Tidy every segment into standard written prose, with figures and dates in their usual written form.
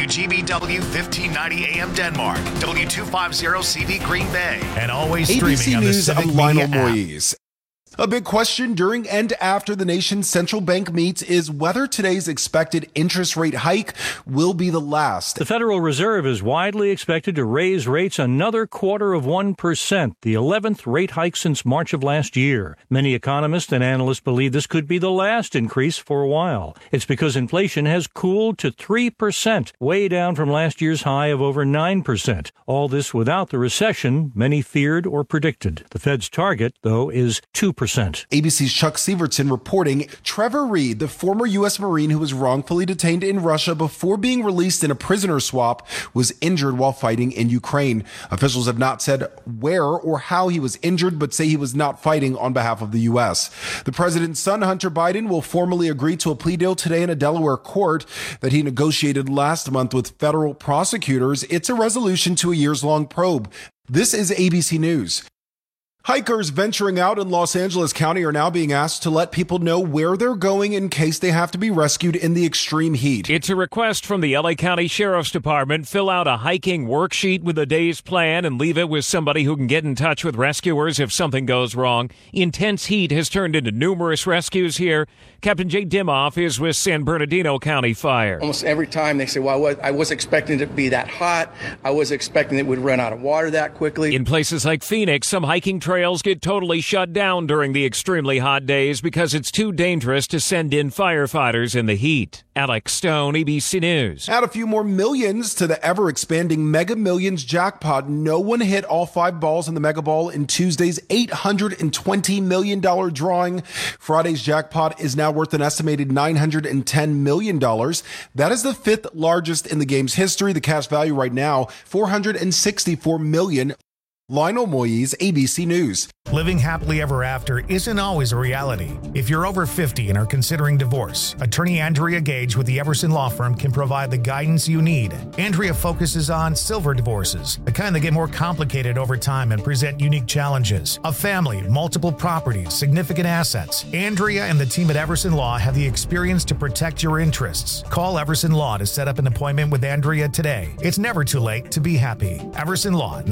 WGBW 1590 AM Denmark, W250CV Green Bay, and always ABC streaming on the News, Civic I'm Lionel Media app. Moise. A big question during and after the nation's central bank meets is whether today's expected interest rate hike will be the last. The Federal Reserve is widely expected to raise rates another 0.25%, the 11th rate hike since March of last year. Many economists and analysts believe this could be the last increase for a while. It's because inflation has cooled to 3%, way down from last year's high of over 9%. All this without the recession many feared or predicted. The Fed's target, though, is 2%. ABC's Chuck Sievertson reporting Trevor Reed, the former U.S. Marine who was wrongfully detained in Russia before being released in a prisoner swap, was injured while fighting in Ukraine. Officials have not said where or how he was injured, but say he was not fighting on behalf of the U.S. The president's son, Hunter Biden, will formally agree to a plea deal today in a Delaware court that he negotiated last month with federal prosecutors. It's a resolution to a years-long probe. This is ABC News. Hikers venturing out in Los Angeles County are now being asked to let people know where they're going in case they have to be rescued in the extreme heat. It's a request from the LA County Sheriff's Department. Fill out a hiking worksheet with a day's plan and leave it with somebody who can get in touch with rescuers if something goes wrong. Intense heat has turned into numerous rescues here. Captain Jay Dimoff is with San Bernardino County Fire. Almost every time they say, well, I was expecting it to be that hot. I was expecting it would run out of water that quickly. In places like Phoenix, some hiking trails get totally shut down during the extremely hot days because it's too dangerous to send in firefighters in the heat. Alex Stone, ABC News. Add a few more millions to the ever-expanding Mega Millions jackpot. No one hit all 5 balls in the Mega Ball in Tuesday's $820 million drawing. Friday's jackpot is now worth an estimated $910 million. That is the 5th largest in the game's history. The cash value right now, $464 million. Lionel Moise, ABC News. Living happily ever after isn't always a reality. If you're over 50 and are considering divorce, attorney Andrea Gage with the Everson Law Firm can provide the guidance you need. Andrea focuses on silver divorces, the kind that get more complicated over time and present unique challenges. A family, multiple properties, significant assets. Andrea and the team at Everson Law have the experience to protect your interests. Call Everson Law to set up an appointment with Andrea today. It's never too late to be happy. Everson Law,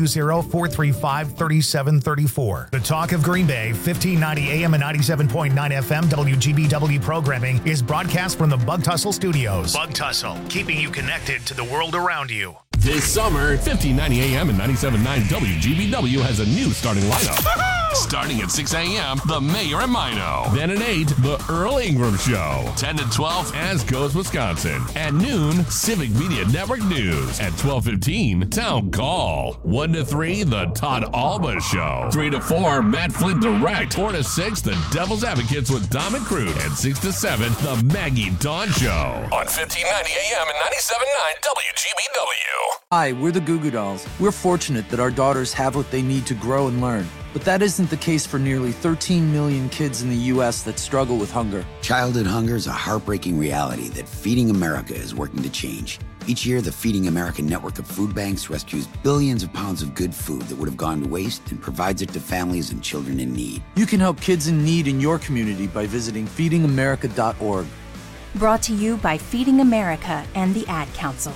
920-435-3734. The Talk of Green Bay, 1590 AM and 97.9 FM WGBW programming is broadcast from the Bug Tussle Studios. Bug Tussle, keeping you connected to the world around you. This summer, 1590 AM and 97.9 WGBW has a new starting lineup. Starting at 6 a.m., The Mayor and Mino. Then at 8, The Earl Ingram Show. 10 to 12, As Goes Wisconsin. At noon, Civic Media Network News. At 12:15, Town Call. 1 to 3, The Todd Alba Show. 3 to 4, Matt Flint Direct. 4 to 6, The Devil's Advocates with Dom and Crude. And 6 to 7, The Maggie Dawn Show. On 1590 AM and 97.9 WGBW. Hi, we're the Goo Goo Dolls. We're fortunate that our daughters have what they need to grow and learn. But that isn't the case for nearly 13 million kids in the U.S. that struggle with hunger. Childhood hunger is a heartbreaking reality that Feeding America is working to change. Each year, the Feeding America network of food banks rescues billions of pounds of good food that would have gone to waste and provides it to families and children in need. You can help kids in need in your community by visiting feedingamerica.org. Brought to you by Feeding America and the Ad Council.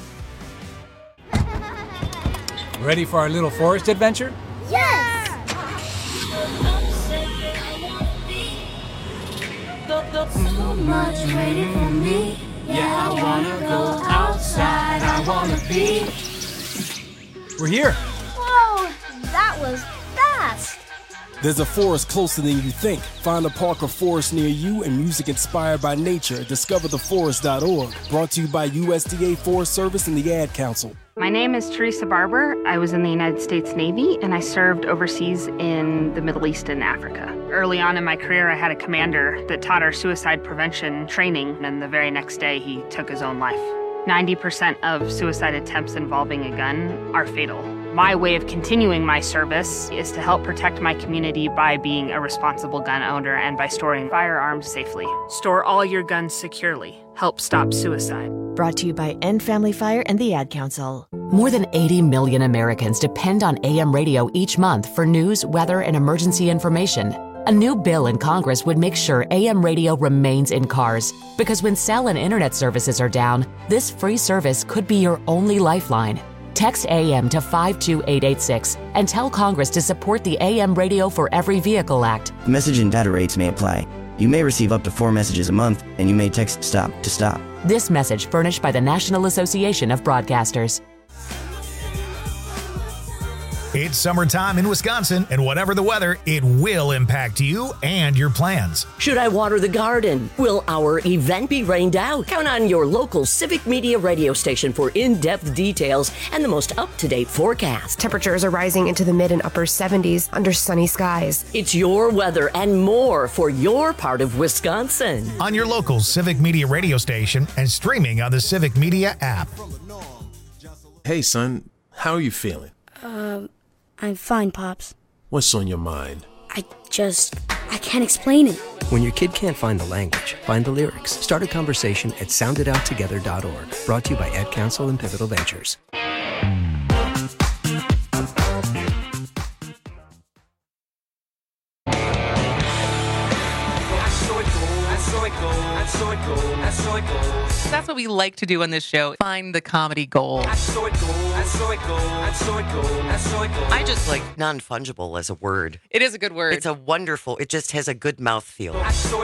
Ready for our little forest adventure? Yes! So much waiting for me. Yeah, I wanna go outside. I wanna be. We're here. Whoa, that was fast. There's a forest closer than you think. Find a park or forest near you and music inspired by nature at discovertheforest.org. Brought to you by USDA Forest Service and the Ad Council. My name is Teresa Barber. I was in the United States Navy, and I served overseas in the Middle East and Africa. Early on in my career, I had a commander that taught our suicide prevention training, and the very next day, he took his own life. 90% of suicide attempts involving a gun are fatal. My way of continuing my service is to help protect my community by being a responsible gun owner and by storing firearms safely. Store all your guns securely. Help stop suicide. Brought to you by End Family Fire and the Ad Council. More than 80 million Americans depend on AM radio each month for news, weather, and emergency information. A new bill in Congress would make sure AM radio remains in cars, because when cell and internet services are down, this free service could be your only lifeline. Text AM to 52886 and tell Congress to support the AM Radio for Every Vehicle Act. Message and data rates may apply. You may receive up to 4 messages a month, and you may text STOP to stop. This message furnished by the National Association of Broadcasters. It's summertime in Wisconsin, and whatever the weather, it will impact you and your plans. Should I water the garden? Will our event be rained out? Count on your local Civic Media radio station for in-depth details and the most up-to-date forecast. Temperatures are rising into the mid and upper 70s under sunny skies. It's your weather and more for your part of Wisconsin. On your local Civic Media radio station and streaming on the Civic Media app. Hey, son, how are you feeling? I'm fine, Pops. What's on your mind? I can't explain it. When your kid can't find the language, find the lyrics. Start a conversation at sounditouttogether.org. Brought to you by Ad Council and Pivotal Ventures. That's what we like to do on this show. Find the comedy gold. I just like non-fungible as a word. It is a good word. It's a wonderful, it just has a good mouthfeel.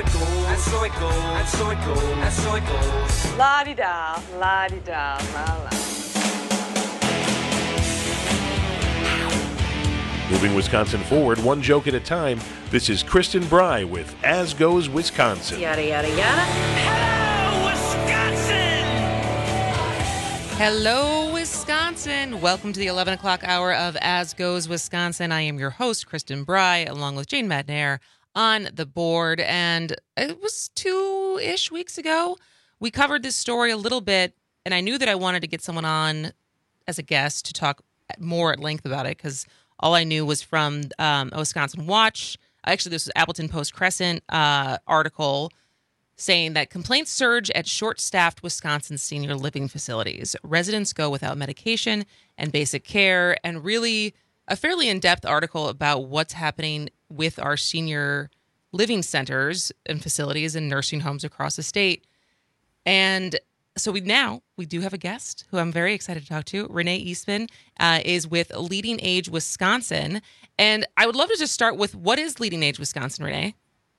La-di-da, la-di-da, la-la. Moving Wisconsin forward, one joke at a time. This is Kristen Bry with As Goes Wisconsin. Yada, yada, yada. Hello, Wisconsin. Welcome to the 11 o'clock hour of As Goes Wisconsin. I am your host, Kristen Bry, along with Jane Madnair on the board. And it was 2-ish weeks ago. We covered this story a little bit, and I knew that I wanted to get someone on as a guest to talk more at length about it, because all I knew was from a Wisconsin Watch. Actually, this was Appleton Post-Crescent article saying that complaints surge at short-staffed Wisconsin senior living facilities. Residents go without medication and basic care, and really a fairly in-depth article about what's happening with our senior living centers and facilities and nursing homes across the state. And so we do have a guest who I'm very excited to talk to. Renee Eastman is with Leading Age Wisconsin. And I would love to just start with, what is Leading Age Wisconsin, Renee?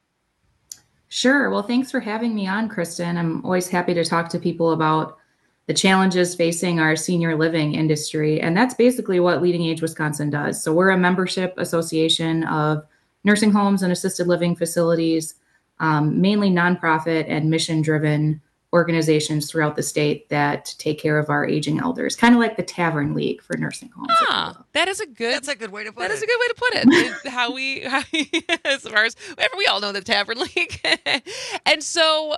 Sure. Well, thanks for having me on, Kristen. I'm always happy to talk to people about the challenges facing our senior living industry. And that's basically what Leading Age Wisconsin does. So we're a membership association of nursing homes and assisted living facilities, mainly nonprofit and mission-driven organizations throughout the state that take care of our aging elders, kind of like the Tavern League for nursing homes. That's a good way to put it. That is a good way to put it. how we as far as we all know the Tavern League. And so,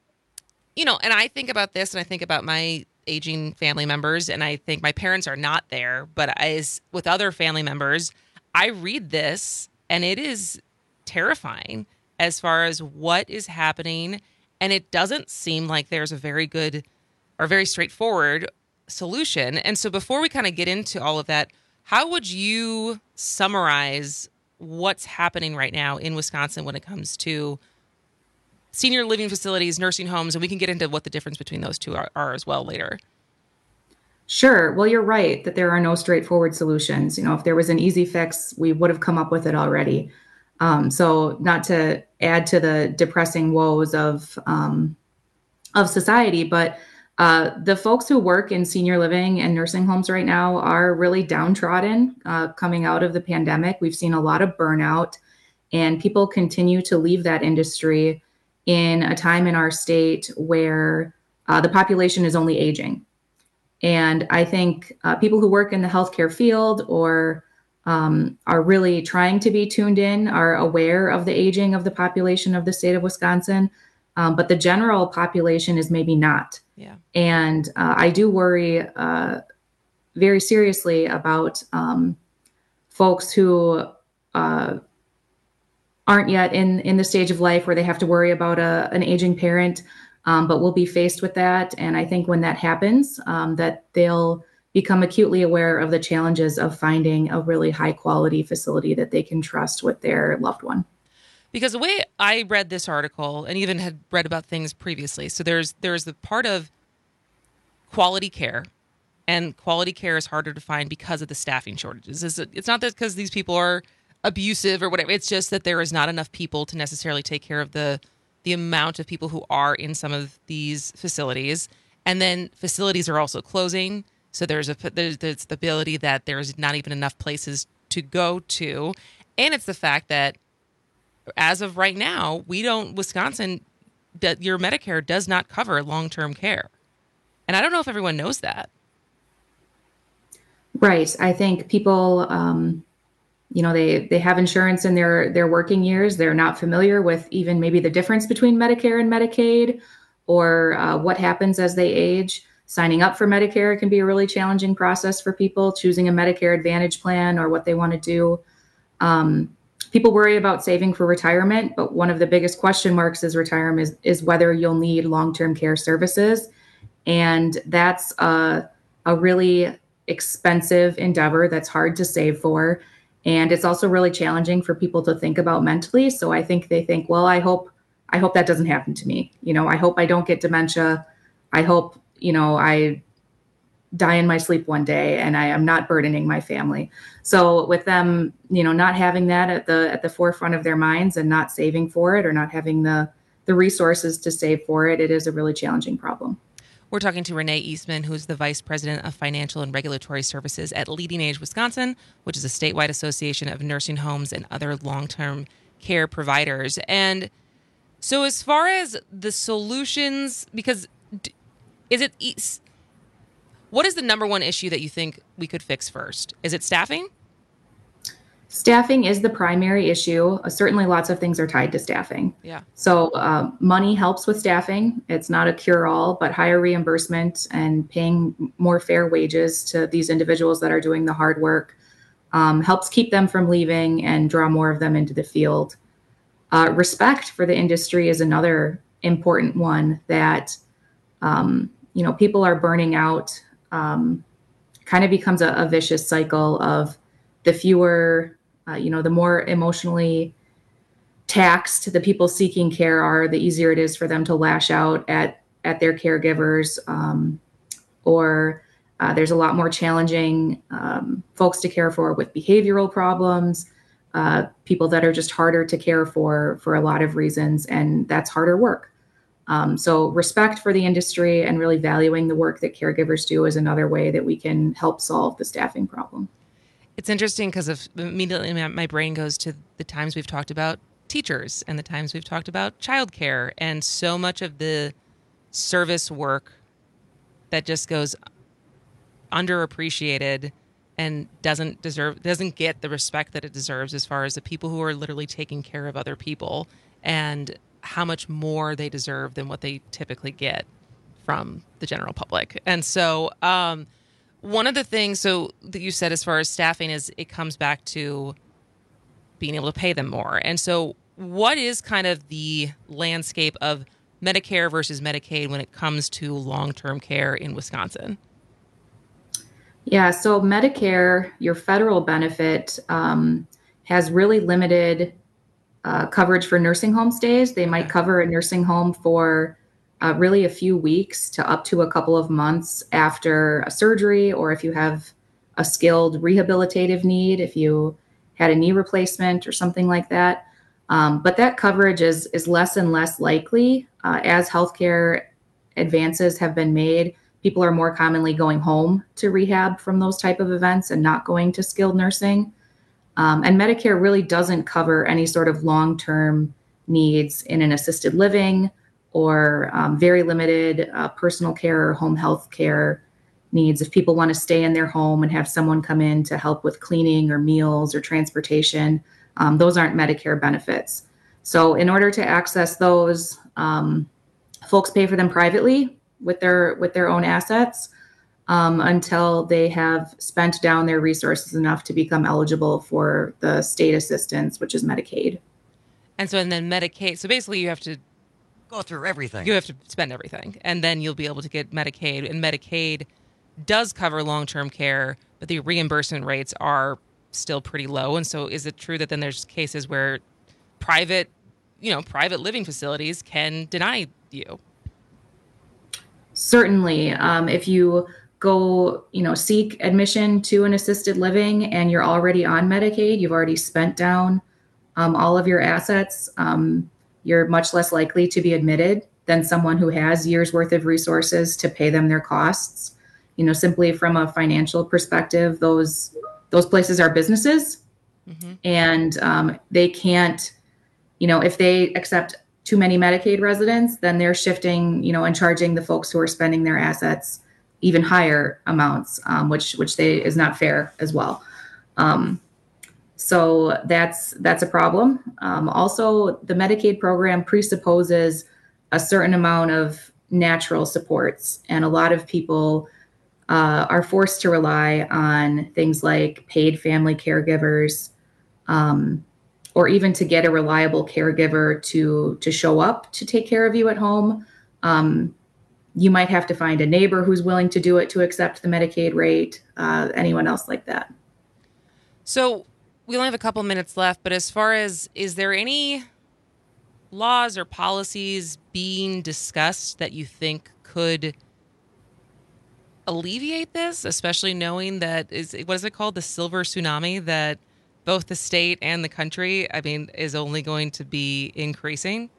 and I think about this, and I think about my aging family members, and I think my parents are not there, but as with other family members, I read this and it is terrifying as far as what is happening. And it doesn't seem like there's a very good or very straightforward solution. And so before we kind of get into all of that, how would you summarize what's happening right now in Wisconsin when it comes to senior living facilities, nursing homes, and we can get into what the difference between those two are as well later? Sure. Well, you're right that there are no straightforward solutions. If there was an easy fix, we would have come up with it already. So not to add to the depressing woes of society, but the folks who work in senior living and nursing homes right now are really downtrodden coming out of the pandemic. We've seen a lot of burnout, and people continue to leave that industry in a time in our state where the population is only aging. And I think people who work in the healthcare field or are really trying to be tuned in, are aware of the aging of the population of the state of Wisconsin, but the general population is maybe not. Yeah. And I do worry very seriously about folks who aren't yet in the stage of life where they have to worry about an aging parent, but will be faced with that. And I think when that happens, that they'll become acutely aware of the challenges of finding a really high quality facility that they can trust with their loved one. Because the way I read this article, and even had read about things previously, so there's the part of quality care, and quality care is harder to find because of the staffing shortages. It's not that because these people are abusive or whatever. It's just that there is not enough people to necessarily take care of the amount of people who are in some of these facilities. And then facilities are also closing. So there's the ability that there's not even enough places to go to. And it's the fact that as of right now, Wisconsin, that your Medicare does not cover long-term care. And I don't know if everyone knows that. Right. I think people, they have insurance in their working years. They're not familiar with even maybe the difference between Medicare and Medicaid, or what happens as they age. Signing up for Medicare can be a really challenging process for people, choosing a Medicare Advantage plan or what they want to do. People worry about saving for retirement, but one of the biggest question marks is retirement is whether you'll need long-term care services. And that's a really expensive endeavor that's hard to save for. And it's also really challenging for people to think about mentally. So I think they think, well, I hope that doesn't happen to me. I hope I don't get dementia. I hope, I die in my sleep one day and I am not burdening my family. So with them, not having that at the forefront of their minds and not saving for it, or not having the resources to save for it, it is a really challenging problem. We're talking to Renee Eastman, who's the Vice President of Financial and Regulatory Services at Leading Age Wisconsin, which is a statewide association of nursing homes and other long-term care providers. And so as far as the solutions, because what is the number one issue that you think we could fix first? Is it staffing? Staffing is the primary issue. Certainly lots of things are tied to staffing. Yeah. So money helps with staffing. It's not a cure-all, but higher reimbursement and paying more fair wages to these individuals that are doing the hard work helps keep them from leaving and draw more of them into the field. Respect for the industry is another important one that, people are burning out. Kind of becomes a vicious cycle of the fewer, the more emotionally taxed the people seeking care are, the easier it is for them to lash out at their caregivers, or there's a lot more challenging folks to care for with behavioral problems, people that are just harder to care for a lot of reasons, and that's harder work. So respect for the industry and really valuing the work that caregivers do is another way that we can help solve the staffing problem. It's interesting because immediately my brain goes to the times we've talked about teachers and the times we've talked about childcare, and so much of the service work that just goes underappreciated and doesn't get the respect that it deserves, as far as the people who are literally taking care of other people and how much more they deserve than what they typically get from the general public. And so one of the things that you said as far as staffing is it comes back to being able to pay them more. And so what is kind of the landscape of Medicare versus Medicaid when it comes to long-term care in Wisconsin? Yeah, so Medicare, your federal benefit, has really limited coverage for nursing home stays. They might cover a nursing home for really a few weeks to up to a couple of months after a surgery, or if you have a skilled rehabilitative need, if you had a knee replacement or something like that. But that coverage is less and less likely as healthcare advances have been made. People are more commonly going home to rehab from those type of events and not going to skilled nursing. And Medicare really doesn't cover any sort of long-term needs in an assisted living or very limited personal care or home health care needs. If people want to stay in their home and have someone come in to help with cleaning or meals or transportation, those aren't Medicare benefits. So in order to access those, folks pay for them privately with their own assets until they have spent down their resources enough to become eligible for the state assistance, which is Medicaid. And then Medicaid. So basically you have to go through everything. You have to spend everything, and then you'll be able to get Medicaid. And Medicaid does cover long-term care, but the reimbursement rates are still pretty low. And so is it true that then there's cases where private private living facilities can deny you. Certainly. If you go, seek admission to an assisted living and you're already on Medicaid, you've already spent down all of your assets, you're much less likely to be admitted than someone who has years worth of resources to pay them their costs. Simply from a financial perspective, those places are businesses, and they can't, if they accept too many Medicaid residents, then they're shifting, and charging the folks who are spending their assets even higher amounts, which is not fair as well. So that's a problem. Also, the Medicaid program presupposes a certain amount of natural supports, and a lot of people are forced to rely on things like paid family caregivers, or even to get a reliable caregiver to show up to take care of you at home. You might have to find a neighbor who's willing to do it to accept the Medicaid rate, anyone else like that. So we only have a couple minutes left, but as far as, is there any laws or policies being discussed that you think could alleviate this, especially knowing that what is it called? The silver tsunami that both the state and the country, is only going to be increasing?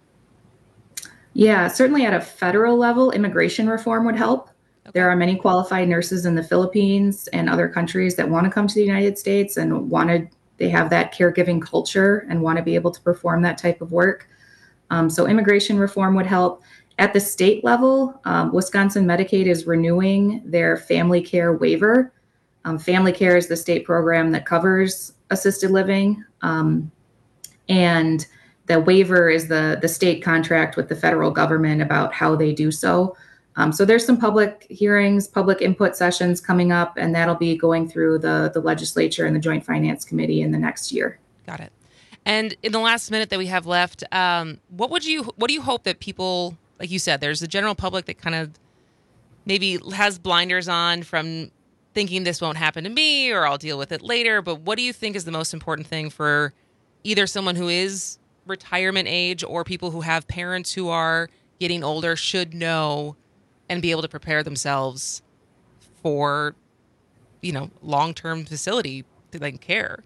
Yeah, certainly at a federal level, immigration reform would help. Okay. There are many qualified nurses in the Philippines and other countries that want to come to the United States and they have that caregiving culture and want to be able to perform that type of work. So immigration reform would help. At the state level, Wisconsin Medicaid is renewing their family care waiver. Family care is the state program that covers assisted living. And the waiver is the state contract with the federal government about how they do so. So there's some public hearings, public input sessions coming up, and that'll be going through the legislature and the Joint Finance Committee in the next year. Got it. And in the last minute that we have left, what do you hope that people, like you said, there's the general public that kind of maybe has blinders on from thinking this won't happen to me or I'll deal with it later. But what do you think is the most important thing for either someone who is retirement age or people who have parents who are getting older should know and be able to prepare themselves for, long-term facility care?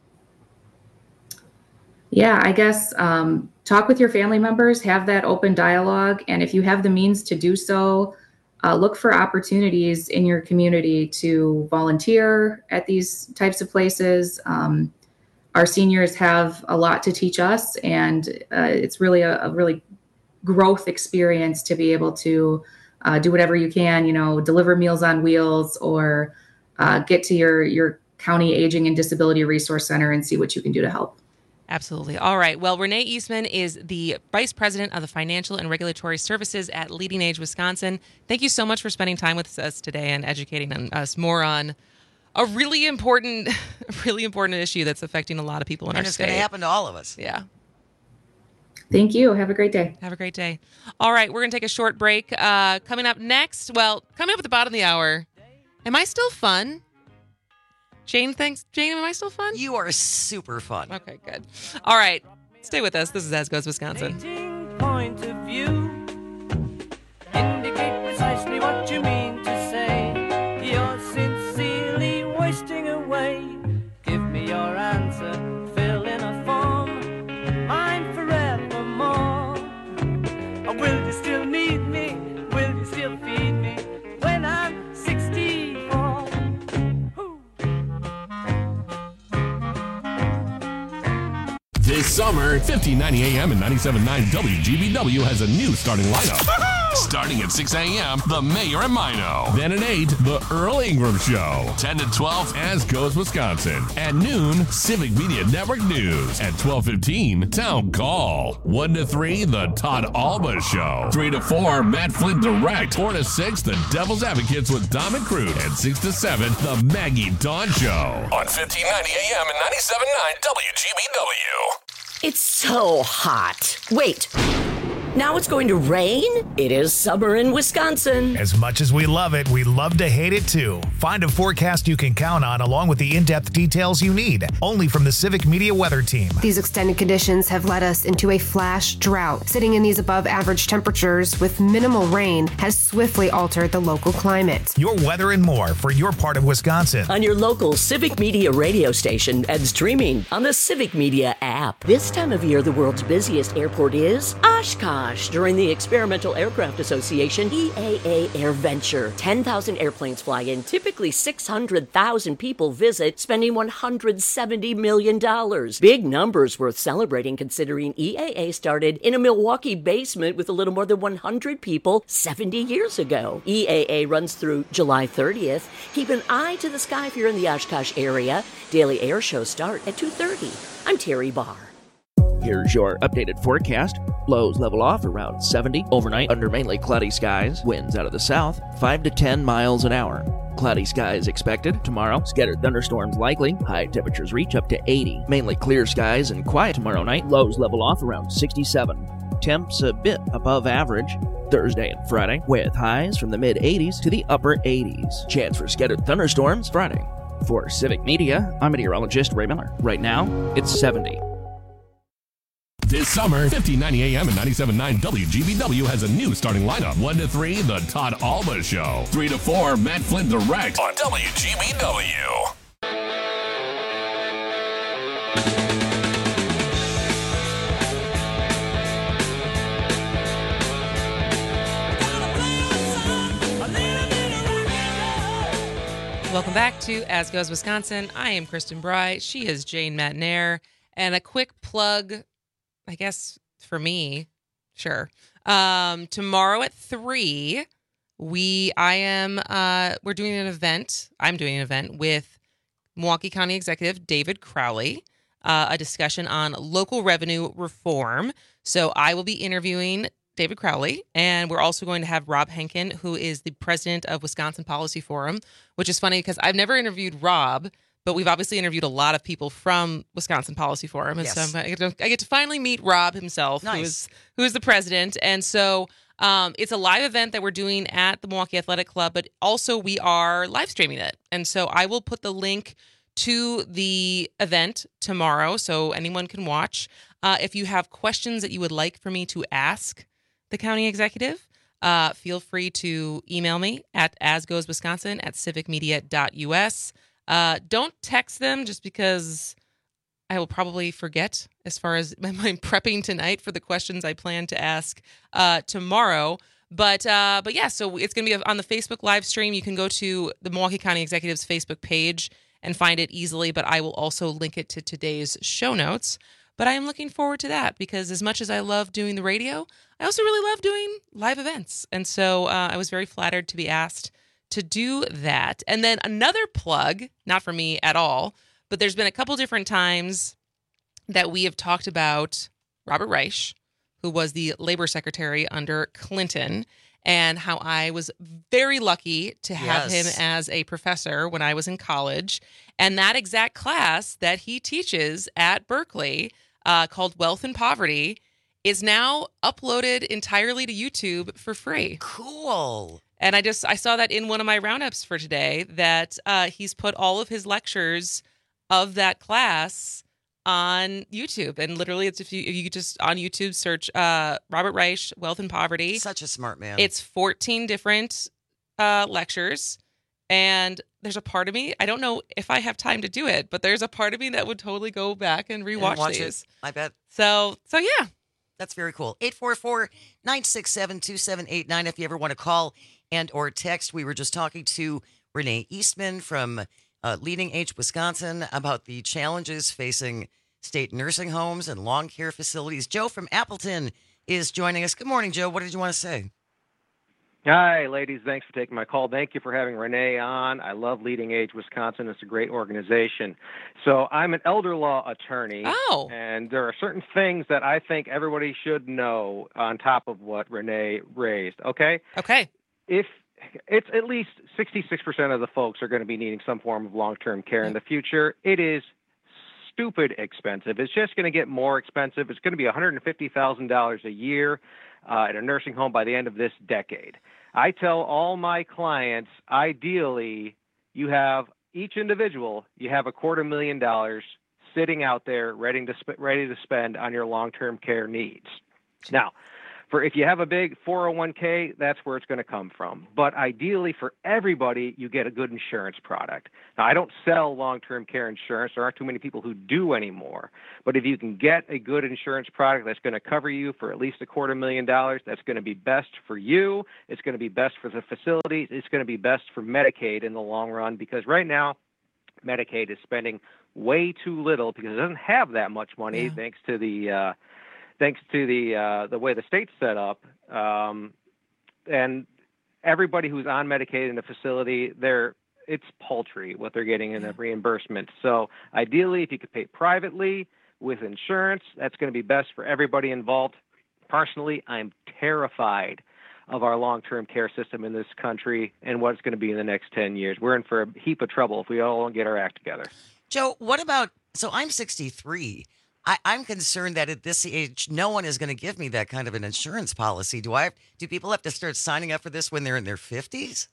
Yeah, I guess talk with your family members, have that open dialogue. And if you have the means to do so, look for opportunities in your community to volunteer at these types of places. Our seniors have a lot to teach us, and it's really a really growth experience to be able to do whatever you can, deliver Meals on Wheels or get to your county aging and disability resource center and see what you can do to help. Absolutely. All right. Well, Renee Eastman is the Vice President of the Financial and Regulatory Services at Leading Age Wisconsin. Thank you so much for spending time with us today and educating us more on a really important issue that's affecting a lot of people in our state. And it's going to happen to all of us. Yeah. Thank you. Have a great day. Have a great day. All right. We're going to take a short break. Coming up next, coming up at the bottom of the hour, am I still fun? Jane, am I still fun? You are super fun. Okay, good. All right. Stay with us. This is As Goes Wisconsin. Point of view. Indicate precisely what you mean to say. You're sincerely wasting away. Give me your answer. Fill in a form. Mine forevermore. Or will you still need me? Will you still feed me when I'm 64? This summer, 1590 AM and 97.9 WGBW has a new starting lineup. Starting at 6 a.m., The Mayor and Mino. Then at 8, The Earl Ingram Show. 10 to 12, As Goes Wisconsin. At noon, Civic Media Network News. At 12:15, Town Call. 1 to 3, The Todd Alba Show. 3 to 4, Matt Flint Direct. 4 to 6, The Devil's Advocates with Dom and Crute. And 6 to 7, The Maggie Dawn Show. On 1590 AM and 97.9 WGBW. It's so hot. Wait. Now it's going to rain? It is summer in Wisconsin. As much as we love it, we love to hate it too. Find a forecast you can count on along with the in-depth details you need, only from the Civic Media Weather Team. These extended conditions have led us into a flash drought. Sitting in these above average temperatures with minimal rain has swiftly altered the local climate. Your weather and more for your part of Wisconsin. On your local Civic Media radio station and streaming on the Civic Media app. This time of year, the world's busiest airport is Oshkosh. During the Experimental Aircraft Association EAA AirVenture. 10,000 airplanes fly in. Typically 600,000 people visit, spending $170 million. Big numbers worth celebrating considering EAA started in a Milwaukee basement with a little more than 100 people 70 years ago. EAA runs through July 30th. Keep an eye to the sky if you're in the Oshkosh area. Daily air shows start at 2:30. I'm Terry Barr. Here's your updated forecast. Lows level off around 70 overnight under mainly cloudy skies. Winds out of the south, 5 to 10 miles an hour. Cloudy skies expected tomorrow. Scattered thunderstorms likely. High temperatures reach up to 80. Mainly clear skies and quiet tomorrow night. Lows level off around 67. Temps a bit above average Thursday and Friday, with highs from the mid-80s to the upper 80s. Chance for scattered thunderstorms Friday. For Civic Media, I'm meteorologist Ray Miller. Right now, it's 70. This summer, 1590 AM and 97.9 WGBW has a new starting lineup. 1 to 3, The Todd Alba Show. 3 to 4, Matt Flynn Direct on WGBW. Welcome back to As Goes Wisconsin. I am Kristen Bry. She is Jane Matnair. And a quick plug, I guess, for me, sure. Tomorrow at 3, we're doing an event. I'm doing an event with Milwaukee County Executive David Crowley, a discussion on local revenue reform. So I will be interviewing David Crowley, and we're also going to have Rob Henkin, who is the president of Wisconsin Policy Forum, which is funny because I've never interviewed Rob, but we've obviously interviewed a lot of people from Wisconsin Policy Forum. And Yes. so I get to finally meet Rob himself, Nice. who is the president. And so it's a live event that we're doing at the Milwaukee Athletic Club, but also we are live streaming it. And so I will put the link to the event tomorrow so anyone can watch. If you have questions that you would like for me to ask the county executive, feel free to email me at asgoeswisconsin@civicmedia.us. Don't text them just because I will probably forget as far as my prepping tonight for the questions I plan to ask tomorrow. But yeah, so it's going to be on the Facebook live stream. You can go to the Milwaukee County Executive's Facebook page and find it easily, but I will also link it to today's show notes. But I am looking forward to that because as much as I love doing the radio, I also really love doing live events. And so I was very flattered to be asked to do that. And then another plug, not for me at all, but there's been a couple different times that we have talked about Robert Reich, who was the labor secretary under Clinton, and how I was very lucky to have him as a professor when I was in college. And that exact class that he teaches at Berkeley, called Wealth and Poverty, is now uploaded entirely to YouTube for free. Cool. And I saw that in one of my roundups for today that he's put all of his lectures of that class on YouTube. And literally, it's if you just on YouTube search Robert Reich, Wealth and Poverty. Such a smart man. It's 14 different lectures. And there's a part of me, I don't know if I have time to do it, but there's a part of me that would totally go back and rewatch these. I bet. So yeah. That's very cool. 844-967-2789 if you ever want to call and or text. We were just talking to Renee Eastman from Leading Age Wisconsin about the challenges facing state nursing homes and long care facilities. Joe from Appleton is joining us. Good morning, Joe. What did you want to say? Hi, ladies. Thanks for taking my call. Thank you for having Renee on. I love Leading Age Wisconsin. It's a great organization. So I'm an elder law attorney. Oh. And there are certain things that I think everybody should know on top of what Renee raised. Okay? Okay. If it's at least 66% of the folks are going to be needing some form of long-term care in the future, it is stupid expensive. It's just going to get more expensive. It's going to be $150,000 a year. in a nursing home by the end of this decade. I tell all my clients, ideally, you have each individual, you have $250,000 sitting out there ready to spend on your long-term care needs. Now, if you have a big 401k, that's where it's going to come from. But ideally, for everybody, you get a good insurance product. Now, I don't sell long-term care insurance. There aren't too many people who do anymore. But if you can get a good insurance product that's going to cover you for at least $250,000, that's going to be best for you. It's going to be best for the facilities. It's going to be best for Medicaid in the long run, because right now, Medicaid is spending way too little because it doesn't have that much money, thanks to the way the state's set up, and everybody who's on Medicaid in the facility, it's paltry what they're getting in the reimbursement. So ideally, if you could pay privately with insurance, that's going to be best for everybody involved. Personally, I'm terrified of our long-term care system in this country and what it's going to be in the next 10 years. We're in for a heap of trouble if we all don't get our act together. Joe, what about, so I'm 63. I'm concerned that at this age, no one is going to give me that kind of an insurance policy. Do people have to start signing up for this when they're in their 50s?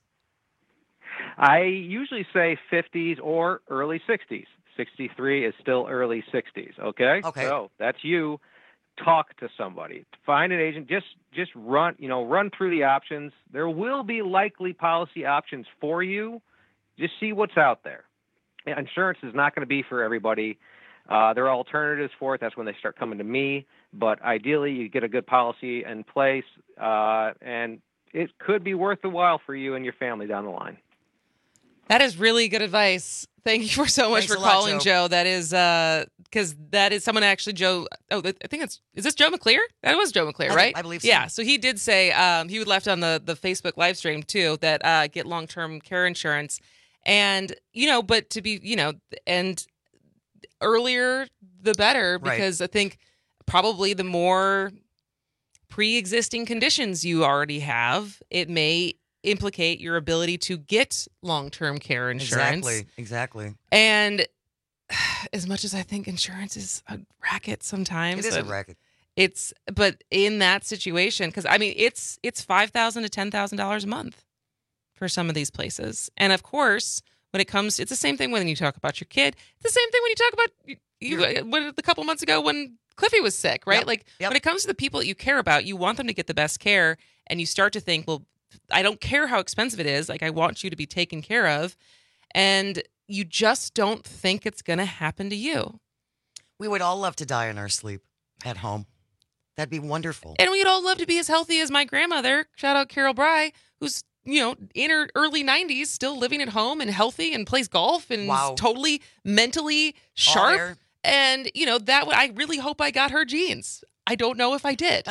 I usually say 50s or early 60s. 63 is still early 60s, okay? So that's you. Talk to somebody. Find an agent. Just run through the options. There will be likely policy options for you. Just see what's out there. Insurance is not going to be for everybody. There are alternatives for it. That's when they start coming to me. But ideally, you get a good policy in place, and it could be worth the while for you and your family down the line. That is really good advice. Thank you so much for calling, Joe. That is because that is someone actually, Joe. Oh, I think is this Joe McClear? That was Joe McClear, right? I believe so. Yeah. So he did say he would left on the Facebook live stream too that get long-term care insurance, and but to be and earlier the better, because I think probably the more pre-existing conditions you already have, it may implicate your ability to get long-term care insurance. Exactly. And as much as I think insurance is a racket sometimes, it is a racket. But in that situation, because I mean, it's $5,000 to $10,000 a month for some of these places, and of course, when it comes, it's the same thing when you talk about your kid. It's the same thing when you talk about a couple months ago when Cliffy was sick, right? When it comes to the people that you care about, you want them to get the best care, and you start to think, well, I don't care how expensive it is. Like, I want you to be taken care of, and you just don't think it's going to happen to you. We would all love to die in our sleep at home. That'd be wonderful. And we'd all love to be as healthy as my grandmother. Shout out Carol Bry, who's in her early 90s, still living at home and healthy and plays golf and is totally mentally sharp. And, I really hope I got her genes. I don't know if I did.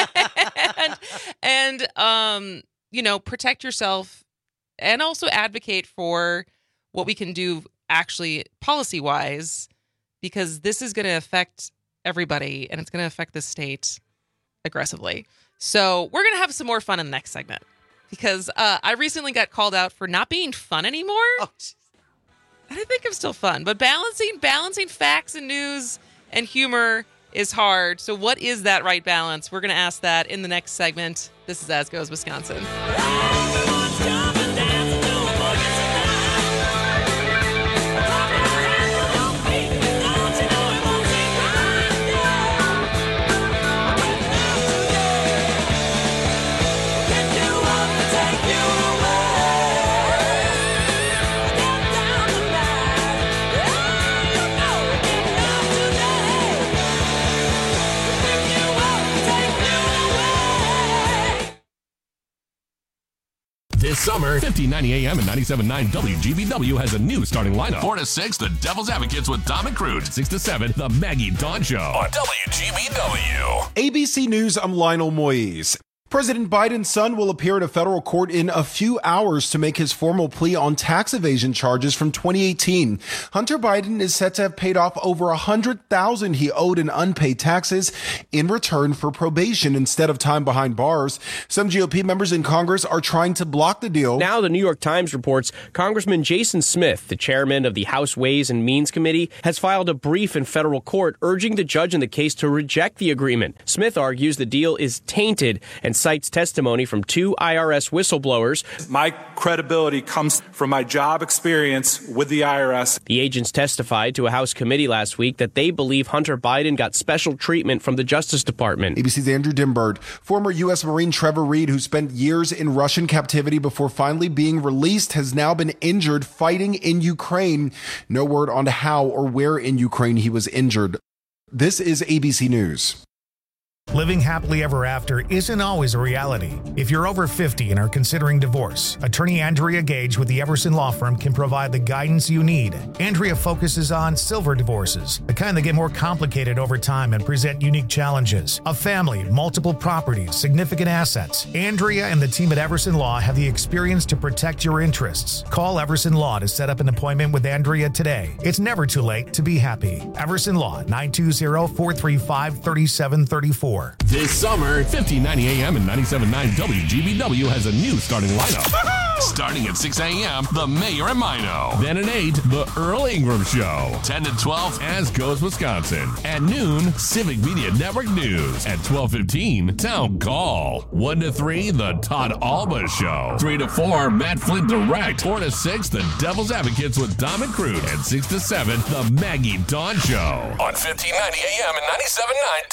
and protect yourself and also advocate for what we can do actually policy-wise, because this is going to affect everybody and it's going to affect the state aggressively. So we're going to have some more fun in the next segment, because I recently got called out for not being fun anymore. Oh, I think I'm still fun, but balancing facts and news and humor is hard. So what is that right balance? We're going to ask that in the next segment. This is As Goes Wisconsin. This summer, 1590 AM and 97.9 WGBW has a new starting lineup. 4 to 6, The Devil's Advocates with Dom and Crude. 6 to 7, The Maggie Dawn Show on WGBW. ABC News, I'm Lionel Moise. President Biden's son will appear at a federal court in a few hours to make his formal plea on tax evasion charges from 2018. Hunter Biden is set to have paid off over $100,000 he owed in unpaid taxes in return for probation instead of time behind bars. Some GOP members in Congress are trying to block the deal. Now the New York Times reports Congressman Jason Smith, the chairman of the House Ways and Means Committee, has filed a brief in federal court urging the judge in the case to reject the agreement. Smith argues the deal is tainted and cites testimony from 2 IRS whistleblowers. My credibility comes from my job experience with the IRS. The agents testified to a House committee last week that they believe Hunter Biden got special treatment from the Justice Department. ABC's Andrew Dimbird. Former U.S. Marine Trevor Reed, who spent years in Russian captivity before finally being released, has now been injured fighting in Ukraine. No word on how or where in Ukraine he was injured. This is ABC News. Living happily ever after isn't always a reality. If you're over 50 and are considering divorce, attorney Andrea Gage with the Everson Law Firm can provide the guidance you need. Andrea focuses on silver divorces, the kind that get more complicated over time and present unique challenges. A family, multiple properties, significant assets. Andrea and the team at Everson Law have the experience to protect your interests. Call Everson Law to set up an appointment with Andrea today. It's never too late to be happy. Everson Law, 920-435-3734. This summer, 1590 AM and 97.9 WGBW has a new starting lineup. Starting at 6 a.m., The Mayor and Mino. Then at 8, The Earl Ingram Show. 10 to 12, As Goes Wisconsin. At noon, Civic Media Network News. At 12:15, Town Call. 1 to 3, The Todd Alba Show. 3 to 4, Matt Flint Direct. 4 to 6, The Devil's Advocates with Dom and Crude. And 6 to 7, The Maggie Dawn Show. On 1590 AM and 97.9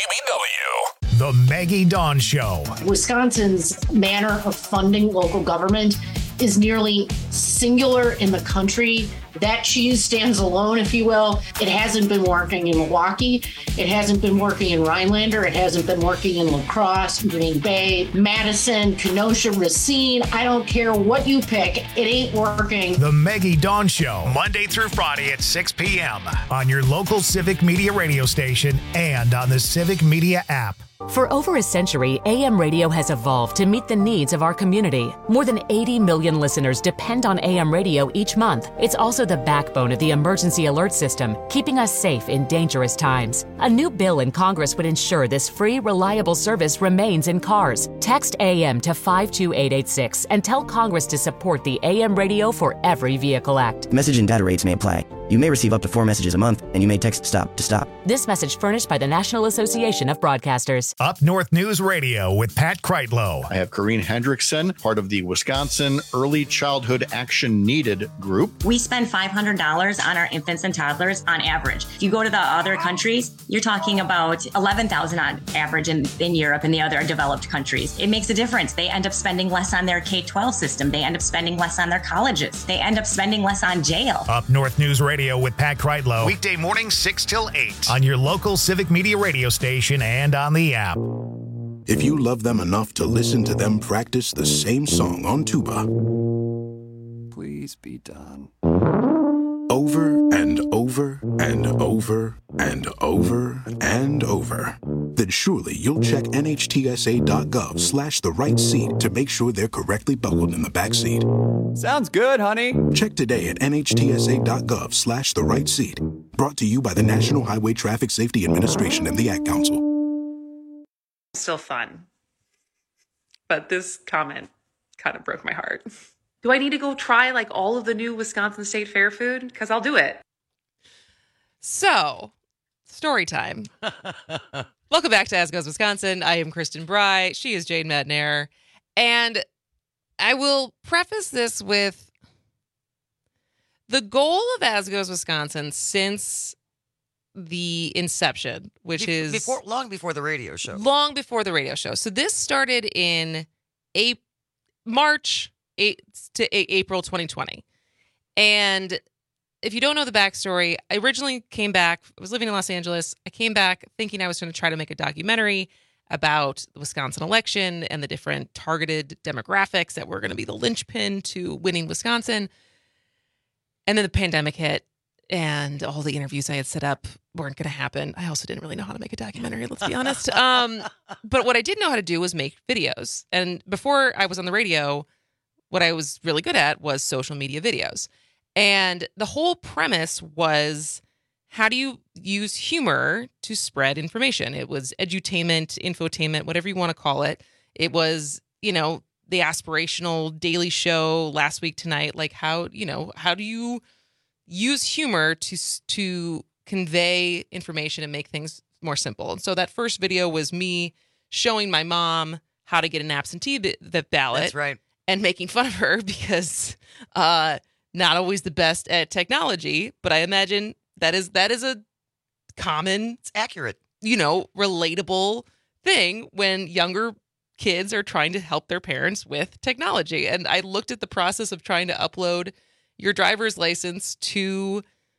WGBW. The Maggie Dawn Show. Wisconsin's manner of funding local government is nearly singular in the country. That cheese stands alone, if you will. It hasn't been working in Milwaukee. It hasn't been working in Rhinelander. It hasn't been working in La Crosse, Green Bay, Madison, Kenosha, Racine. I don't care what you pick. It ain't working. The Maggie Dawn Show, Monday through Friday at 6 p.m. on your local Civic Media radio station and on the Civic Media app. For over a century, AM radio has evolved to meet the needs of our community. More than 80 million listeners depend on AM radio each month. It's also the backbone of the emergency alert system, keeping us safe in dangerous times. A new bill in Congress would ensure this free, reliable service remains in cars. Text AM to 52886 and tell Congress to support the AM Radio for Every Vehicle Act. Message and data rates may apply. You may receive up to 4 messages a month, and you may text STOP to stop. This message furnished by the National Association of Broadcasters. Up North News Radio with Pat Kreitlow. I have Corrine Hendrickson, part of the Wisconsin Early Childhood Action Needed group. We spend $500 on our infants and toddlers on average. If you go to the other countries, you're talking about $11,000 on average in Europe and the other developed countries. It makes a difference. They end up spending less on their K-12 system. They end up spending less on their colleges. They end up spending less on jail. Up North News Radio with Pat Kreitlow. Weekday mornings 6 till 8 on your local Civic Media radio station and on the app. If you love them enough to listen to them practice the same song on tuba, please be done. Over and over and over and over and over, then surely you'll check NHTSA.gov/the right seat to make sure they're correctly buckled in the back seat. Sounds good, honey. Check today at NHTSA.gov/the right seat. Brought to you by the National Highway Traffic Safety Administration and the Ad Council. Still fun. But this comment kind of broke my heart. Do I need to go try like all of the new Wisconsin State Fair food? Because I'll do it. So, story time. Welcome back to As Goes Wisconsin. I am Kristen Bry. She is Jane Madnair. And I will preface this with the goal of As Goes Wisconsin since the inception, which is long before the radio show. Long before the radio show. So this started in March to April 2020. And if you don't know the backstory, I originally came back. I was living in Los Angeles. I came back thinking I was going to try to make a documentary about the Wisconsin election and the different targeted demographics that were going to be the linchpin to winning Wisconsin. And then the pandemic hit. and all the interviews I had set up weren't going to happen. I also didn't really know how to make a documentary, let's be honest. But what I did know how to do was make videos. And before I was on the radio, what I was really good at was social media videos. And the whole premise was, how do you use humor to spread information? It was edutainment, infotainment, whatever you want to call it. It was, the aspirational daily show Last Week Tonight. Like how do you use humor to convey information and make things more simple? And so that first video was me showing my mom how to get an absentee ballot. That's right. And making fun of her because not always the best at technology, but I imagine that is a common, it's accurate, relatable thing when younger kids are trying to help their parents with technology. And I looked at the process of trying to upload your driver's license to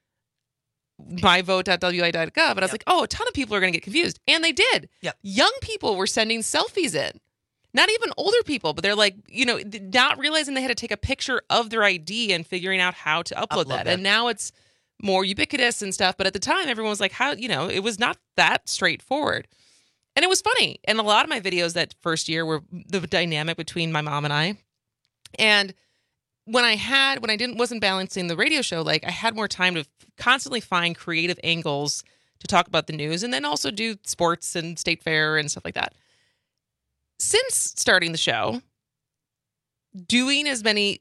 myvote.wi.gov, and I was like, a ton of people are going to get confused. And they did. Yep. Young people were sending selfies in. Not even older people, but they're like, not realizing they had to take a picture of their ID and figuring out how to upload that. And now it's more ubiquitous and stuff. But at the time, everyone was like, it was not that straightforward. And it was funny. And a lot of my videos that first year were the dynamic between my mom and I. And when I wasn't balancing the radio show, like I had more time to constantly find creative angles to talk about the news and then also do sports and state fair and stuff like that. Since starting the show, not only doing as many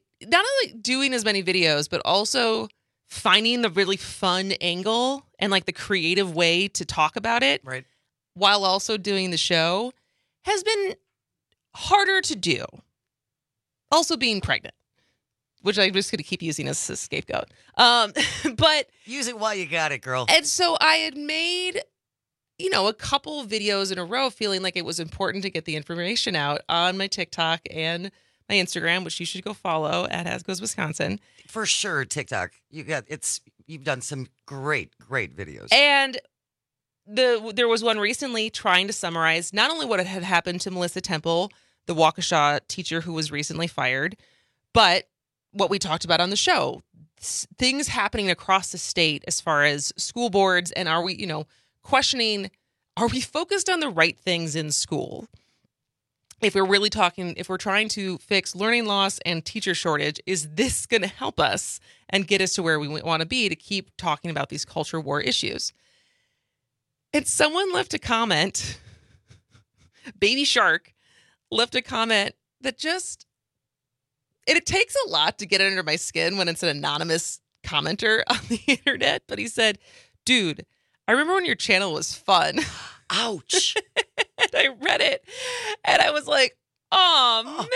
videos, but also finding the really fun angle and like the creative way to talk about it, right, while also doing the show, has been harder to do. Also being pregnant, which I'm just going to keep using as a scapegoat. But use it while you got it, girl. And so I had made, a couple videos in a row feeling like it was important to get the information out on my TikTok and my Instagram, which you should go follow at As Goes Wisconsin. For sure, TikTok. You've done some great videos. And there was one recently trying to summarize not only what had happened to Melissa Temple, the Waukesha teacher who was recently fired, but what we talked about on the show. Things happening across the state as far as school boards, and are we, questioning, are we focused on the right things in school? If we're trying to fix learning loss and teacher shortage, is this going to help us and get us to where we want to be to keep talking about these culture war issues? And someone left a comment, Baby Shark left a comment that it takes a lot to get under my skin when it's an anonymous commenter on the internet. But he said, dude, I remember when your channel was fun. Ouch. And I read it and I was like, oh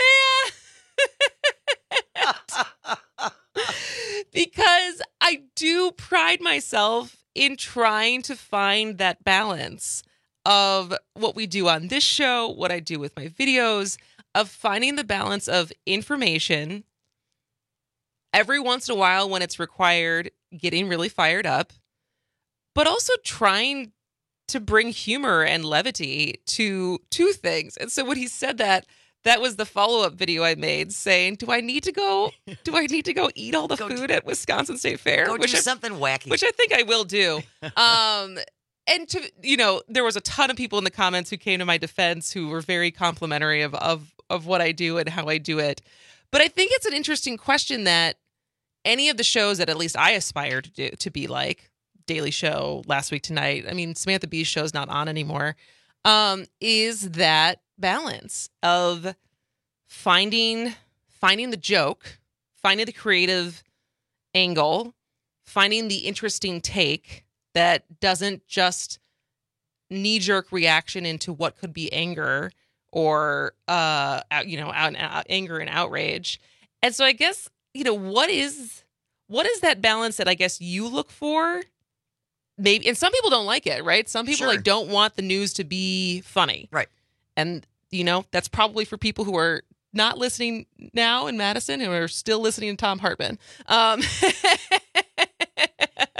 man. Because I do pride myself in trying to find that balance of what we do on this show, what I do with my videos, of finding the balance of information, every once in a while when it's required, getting really fired up, but also trying to bring humor and levity to things. And so when he said that was the follow-up video I made saying, do I need to go eat all the food at Wisconsin State Fair? Go do something wacky. Which I think I will do. And there was a ton of people in the comments who came to my defense who were very complimentary of what I do and how I do it. But I think it's an interesting question that any of the shows that at least I aspire to be like, Daily Show, Last Week Tonight, I mean, Samantha Bee's show's not on anymore, is that balance of finding the joke, finding the creative angle, finding the interesting take that doesn't just knee-jerk reaction into what could be anger or anger and outrage. And so I guess, what is that balance that I guess you look for? Maybe, and some people don't like it, right? Some people don't want the news to be funny. Right. And that's probably for people who are not listening now in Madison and are still listening to Tom Hartman. And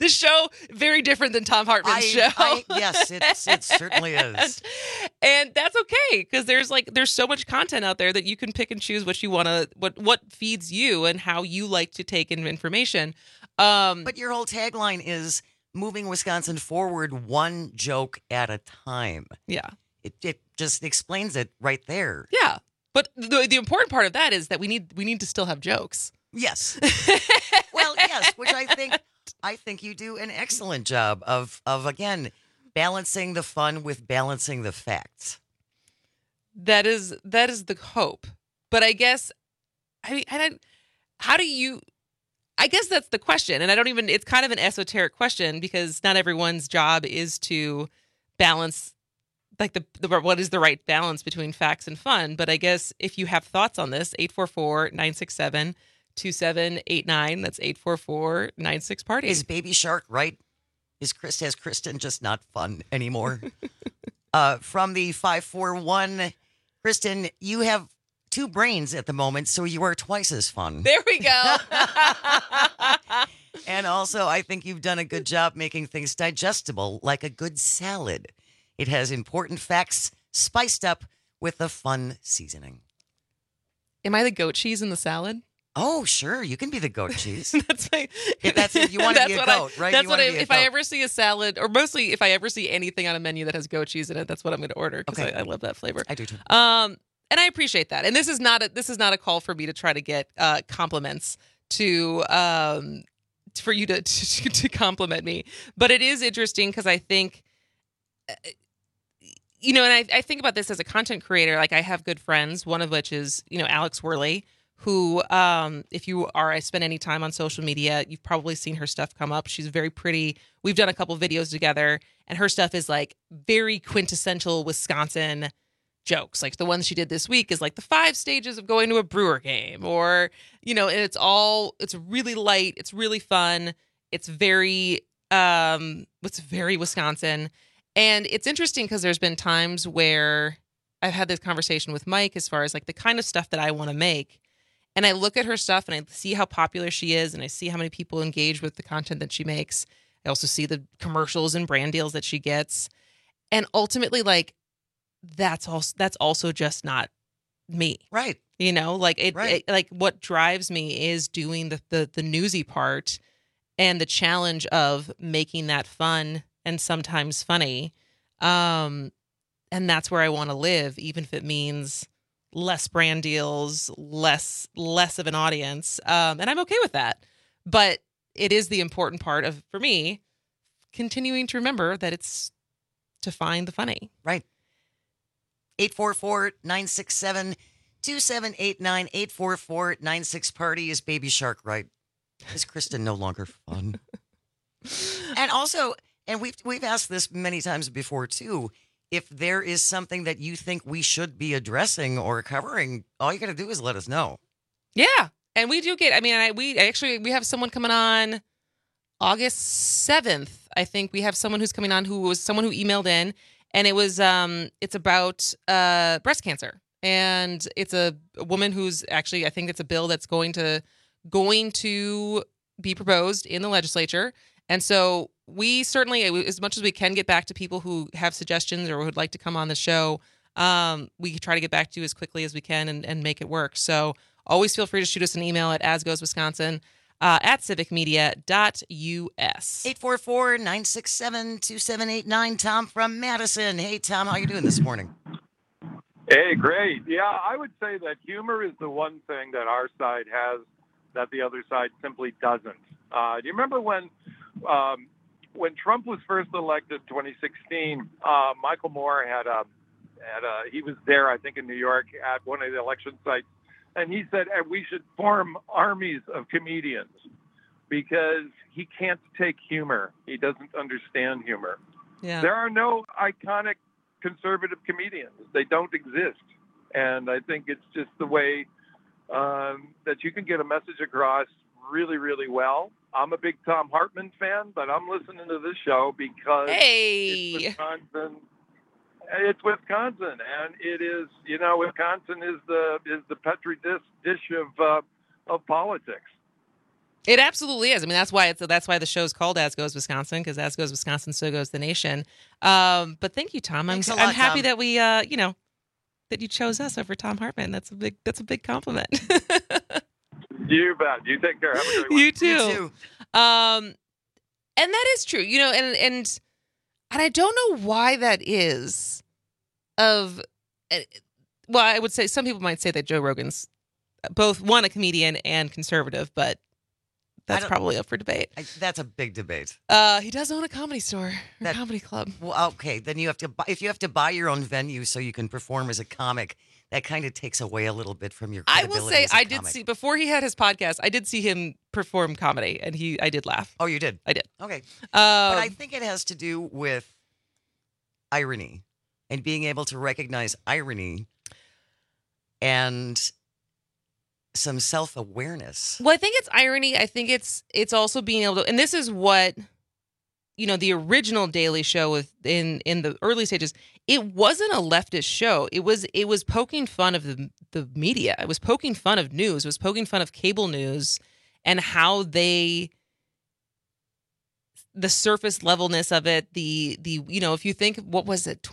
This show, very different than Tom Hartman's show. Yes, it certainly is. And that's okay, because there's so much content out there that you can pick and choose what you want to, what feeds you and how you like to take in information. But your whole tagline is moving Wisconsin forward one joke at a time. Yeah. It just explains it right there. Yeah. But the important part of that is that we need to still have jokes. Yes. Well, yes, which I think you do an excellent job of again balancing the fun with balancing the facts. That is the hope. But I guess how do you, I guess that's the question. And it's kind of an esoteric question, because not everyone's job is to balance like the what is the right balance between facts and fun. But I guess if you have thoughts on this, 844-967-2789, that's 844-96-PARTY. Is Baby Shark right? Has Kristen just not fun anymore? From the 541, Kristen, you have 2 brains at the moment, so you are twice as fun. There we go. And also, I think you've done a good job making things digestible, like a good salad. It has important facts spiced up with a fun seasoning. Am I the goat cheese in the salad? Oh, sure. You can be the goat cheese. That's my. You want to be a goat, right? That's what if I ever see a salad, or mostly if I ever see anything on a menu that has goat cheese in it, that's what I'm going to order, because I love that flavor. I do too. And I appreciate that. And this is not a call for me to try to get compliments to for you to compliment me, but it is interesting because I think. And I think about this as a content creator. Like, I have good friends, one of which is, Alex Worley, who, if you spend any time on social media, you've probably seen her stuff come up. She's very pretty. We've done a couple videos together, and her stuff is like very quintessential Wisconsin jokes. Like the one she did this week is like the 5 stages of going to a Brewer game, or, and it's really light. It's really fun. It's very Wisconsin. And it's interesting because there's been times where I've had this conversation with Mike as far as like the kind of stuff that I want to make. And I look at her stuff and I see how popular she is, and I see how many people engage with the content that she makes. I also see the commercials and brand deals that she gets. And ultimately, like, that's also just not me. Right. Right. Like what drives me is doing the newsy part and the challenge of making that fun and sometimes funny. And that's where I want to live, even if it means less brand deals, less of an audience. And I'm okay with that. But it is the important part of, for me, continuing to remember that it's to find the funny. Right. 844-967-2789, 844-96-PARTY. Is Baby Shark right? Is Kristen no longer fun? And also, and we've asked this many times before too, if there is something that you think we should be addressing or covering, all you got to do is let us know. Yeah. And we do get, we have someone coming on August 7th. I think we have someone who's coming on who was someone who emailed in, and it was, it's about breast cancer. And it's a woman who's actually, I think it's a bill that's going to be proposed in the legislature. And so we certainly, as much as we can, get back to people who have suggestions or would like to come on the show. We try to get back to you as quickly as we can and make it work. So always feel free to shoot us an email at asgoeswisconsin at civicmedia.us. 844-967-2789. Tom from Madison. Hey, Tom, how you doing this morning? Hey, great. Yeah, I would say that humor is the one thing that our side has that the other side simply doesn't. Do you remember when Trump was first elected in 2016, Michael Moore he was there, I think, in New York at one of the election sites, and he said we should form armies of comedians because he can't take humor. He doesn't understand humor. Yeah. There are no iconic conservative comedians. They don't exist. And I think it's just the way that you can get a message across really, really well. I'm a big Thom Hartmann fan, but I'm listening to this show because it's Wisconsin. It's Wisconsin, and it is, Wisconsin is the petri dish of politics. It absolutely is. I mean, that's why the show's called As Goes Wisconsin, because as goes Wisconsin, so goes the nation. But thank you, Tom. I'm happy Tom. that we that you chose us over Tom Hartman. That's a big compliment. You bet. You take care. Have a great one. You too. You too. And that is true. And I don't know why that is. I would say some people might say that Joe Rogan's both a comedian and conservative, but that's probably up for debate. That's a big debate. He does own a comedy store, a comedy club. Well, okay, then if you have to buy your own venue so you can perform as a comic, that kind of takes away a little bit from your credibility. I will say as a I did comic. see before he had his podcast. I did see him perform comedy, and I did laugh. Oh, you did? I did. Okay, but I think it has to do with irony and being able to recognize irony and some self-awareness. Well, I think it's irony. I think it's also being able to, and this is what, the original Daily Show in the early stages, it wasn't a leftist show. It was poking fun of the media. It was poking fun of news. It was poking fun of cable news and how the surface levelness of it, if you think, what was it,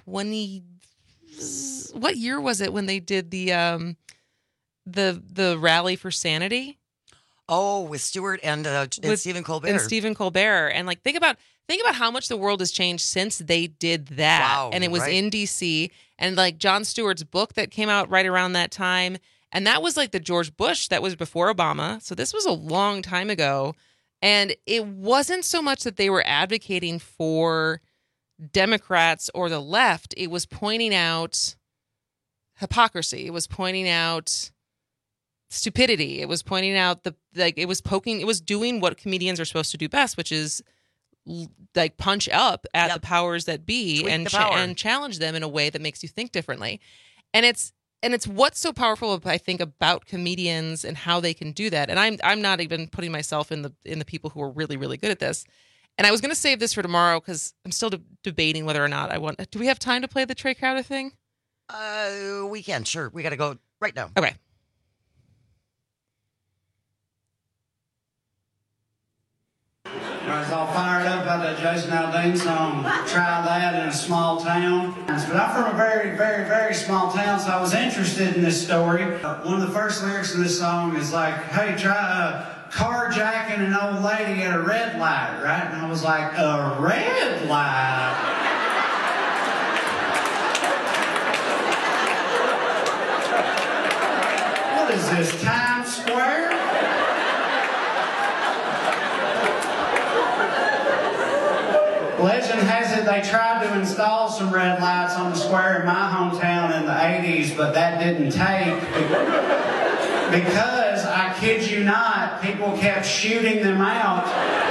what year was it when they did the rally for sanity? Oh, with Stewart and Stephen Colbert. And Stephen Colbert. And think about how much the world has changed since they did that. Wow, and it was in DC. And Jon Stewart's book that came out right around that time. And that was the George Bush, that was before Obama. So this was a long time ago. And it wasn't so much that they were advocating for Democrats or the left. It was pointing out hypocrisy. It was pointing out stupidity. It was pointing out it was doing what comedians are supposed to do best, which is punch up at the powers that be and challenge them in a way that makes you think differently. And it's what's so powerful, I think, about comedians and how they can do that. And I'm not even putting myself in the people who are really, really good at this. And I was going to save this for tomorrow because I'm still debating whether or not do we have time to play the Trey Crowder thing? We can, sure. We got to go right now. Okay. I was all fired up about that Jason Aldean song, Try That in a Small Town. But I'm from a very, very, very small town, so I was interested in this story. One of the first lyrics in this song is hey, try carjacking an old lady at a red light, right? And I was like, a red light? What is this, Times Square? Legend has it they tried to install some red lights on the square in my hometown in the 80s, but that didn't take because, I kid you not, people kept shooting them out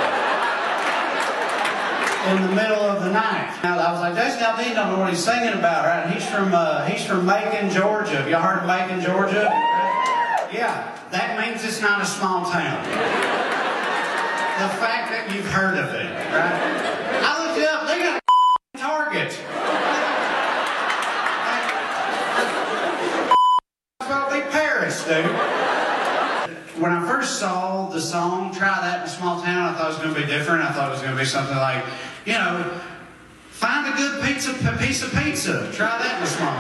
in the middle of the night. Now, I was like, Jason Aldean don't know what he's singing about, right? And he's from Macon, Georgia. Have y'all heard of Macon, Georgia? Yeah, that means it's not a small town. The fact that you've heard of it, right? I looked it up, they got a Target. It's probably Paris, dude. When I first saw the song, Try That in a Small Town, I thought it was going to be different. I thought it was going to be something like, find a good piece of pizza. Try that in a small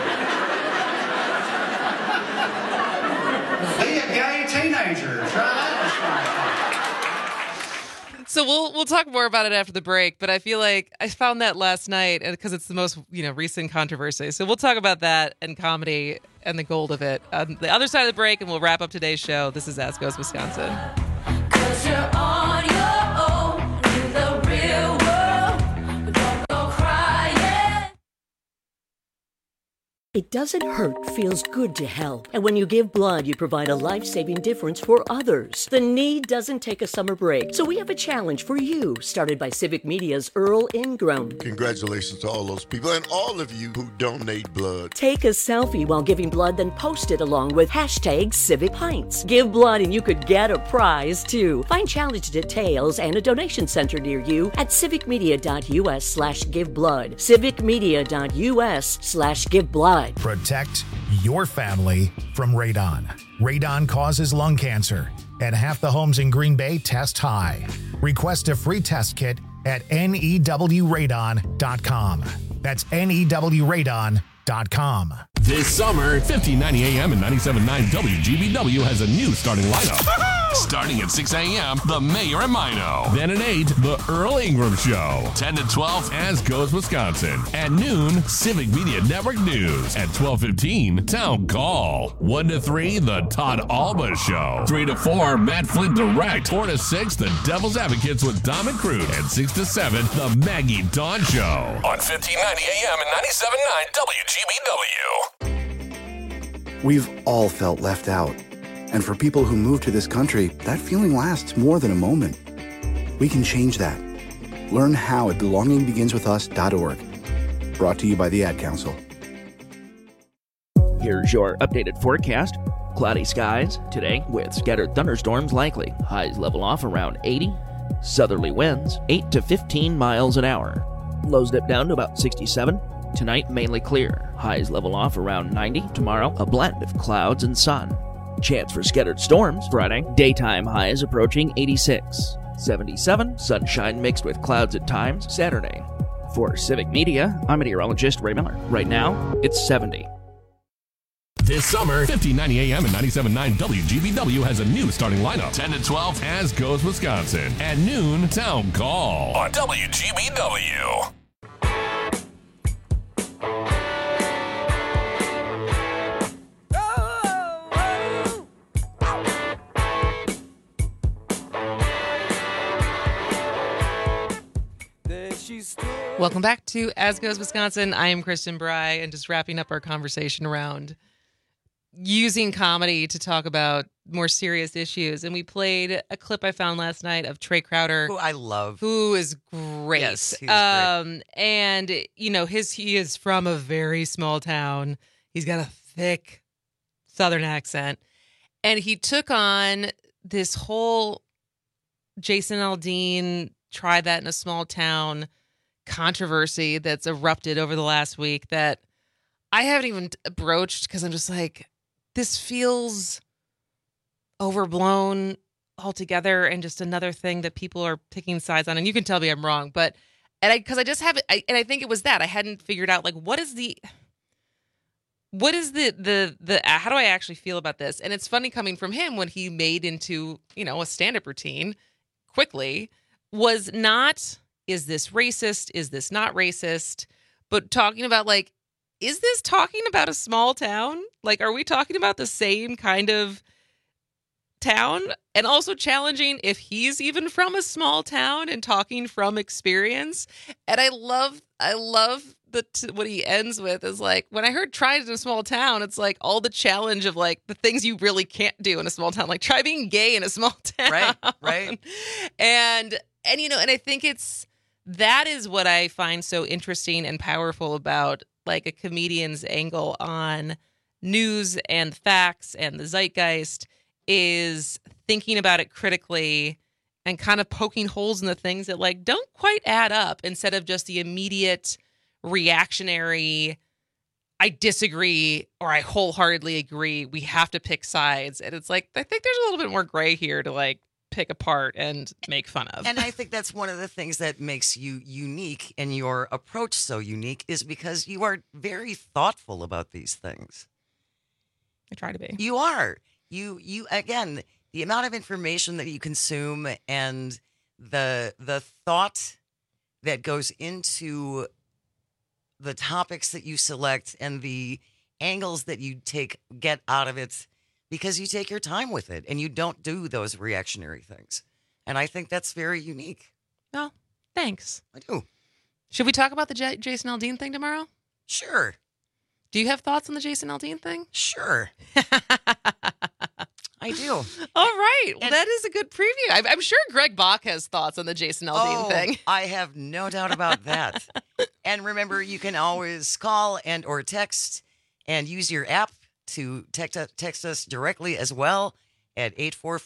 town. Be a gay teenager. Try that in a small town. So we'll talk more about it after the break, but I feel like I found that last night because it's the most recent controversy. So we'll talk about that and comedy and the gold of it on the other side of the break, and we'll wrap up today's show. This is As Goes Wisconsin. 'Cause you're on your own in the real world. Don't go crying. It doesn't hurt, feels good to help. And when you give blood, you provide a life-saving difference for others. The need doesn't take a summer break. So we have a challenge for you, started by Civic Media's Earl Ingram. Congratulations to all those people and all of you who donate blood. Take a selfie while giving blood, then post it along with #CivicPints. Give blood and you could get a prize, too. Find challenge details and a donation center near you at civicmedia.us/giveblood. civicmedia.us/giveblood. Protect your family from radon. Radon causes lung cancer. and half the homes in Green Bay test high. Request a free test kit at newradon.com. That's newradon.com. This summer, 1590 AM and 97.9 WGBW has a new starting lineup. Starting at 6 a.m., The Mayor and Mino. Then at 8, The Earl Ingram Show. 10 to 12, As Goes Wisconsin. At noon, Civic Media Network News. At 12:15, Town Call. 1 to 3, The Todd Alba Show. 3 to 4, Matt Flint Direct. 4 to 6, The Devil's Advocates with Dom and Crude. And 6 to 7, The Maggie Dawn Show. On 1590 AM and 97.9 WGBW. We've all felt left out. And for people who move to this country, that feeling lasts more than a moment. We can change that. Learn how at belongingbeginswithus.org. Brought to you by the Ad Council. Here's your updated forecast. Cloudy skies today with scattered thunderstorms likely. Highs level off around 80. Southerly winds 8 to 15 miles an hour. Lows dip down to about 67. Tonight mainly clear. Highs level off around 90. Tomorrow a blend of clouds and sun. Chance for scattered storms Friday. Daytime highs approaching 86. 77. Sunshine mixed with clouds at times Saturday. For Civic Media, I'm meteorologist Ray Miller. Right now, it's 70. This summer, 1590 AM and 97.9 WGBW has a new starting lineup. 10 to 12, As Goes Wisconsin. At noon, Town Call. On WGBW. Welcome back to As Goes Wisconsin. I am Kristen Bry, and just wrapping up our conversation around using comedy to talk about more serious issues. And we played a clip I found last night of Trey Crowder, who I love, who is great. Yes, he's great. And you know, he is from a very small town. He's got a thick Southern accent, and he took on this whole Jason Aldean, try that in a small town controversy that's erupted over the last week that I haven't even broached because I'm just like, this feels overblown altogether and just another thing that people are picking sides on. And you can tell me I'm wrong, but I think it was that I hadn't figured out, like, what is the how do I actually feel about this? And it's funny coming from him when he made into, a stand-up routine quickly was not, is this racist? Is this not racist? But talking about, like, is this talking about a small town? Like, are we talking about the same kind of town? And also challenging if he's even from a small town and talking from experience. And I love what he ends with is like, when I heard try it in a small town, it's like all the challenge of like the things you really can't do in a small town, like try being gay in a small town. Right. And I think that is what I find so interesting and powerful about like a comedian's angle on news and facts and the zeitgeist is thinking about it critically and kind of poking holes in the things that like don't quite add up instead of just the immediate reactionary, I disagree or I wholeheartedly agree. We have to pick sides. And it's like, I think there's a little bit more gray here to like pick apart and make fun of. And I think that's one of the things that makes you unique and your approach so unique is because you are very thoughtful about these things. I try to be. You are. You again, the amount of information that you consume and the thought that goes into the topics that you select and the angles that you get out of it because you take your time with it and you don't do those reactionary things. And I think that's very unique. Well, thanks. I do. Should we talk about the Jason Aldean thing tomorrow? Sure. Do you have thoughts on the Jason Aldean thing? Sure. I do. All right. Well, that is a good preview. I'm sure Greg Bach has thoughts on the Jason Aldean thing. I have no doubt about that. And remember, you can always call and or text and use your app to text us directly as well at